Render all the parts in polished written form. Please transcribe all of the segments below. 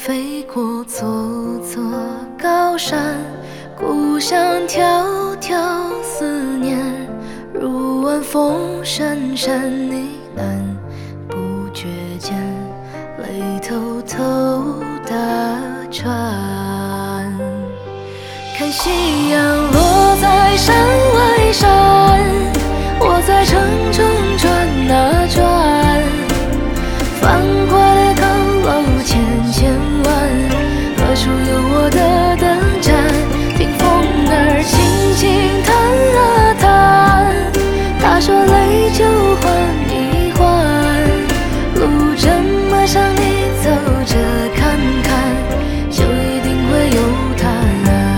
飞过座座高山，故乡迢迢思念，如晚风声声呢喃，不觉间泪偷偷打转。看夕阳落在山外山，我在城中转啊转，翻过的高楼千千万，何处有我的灯盏？听风儿轻轻弹啊弹，他说泪就换一换，路这么长你走着看看，就一定会有答案。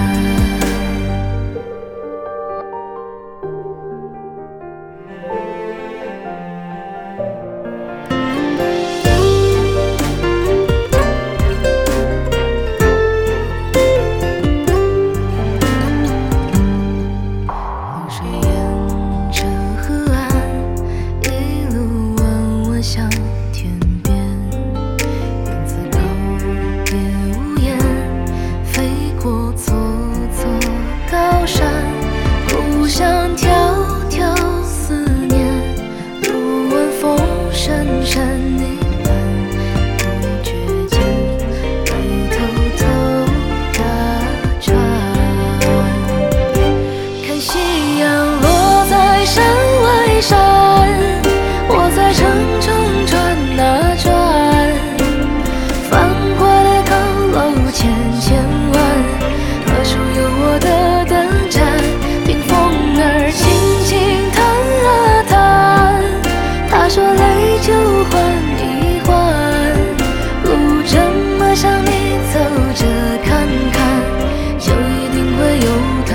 向天边，燕子告别无言，飞过座座高山，故乡迢迢思念，如晚风声声呢喃，不觉间泪偷偷打转。看夕阳落在山外山，我在城中转啊转，翻过的高楼千千万，何处有我的灯盏？听风儿轻轻弹啊弹，他说泪就换一换，路这么长你走着看看，就一定会有答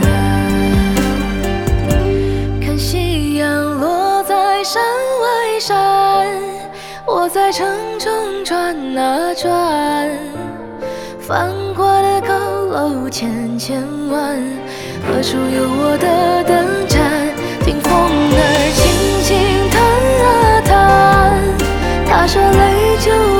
案。看夕阳落在山外山，我在城中转啊转，翻过的高楼千千万，何处有我的灯盏？听风儿轻轻弹啊弹，他说泪就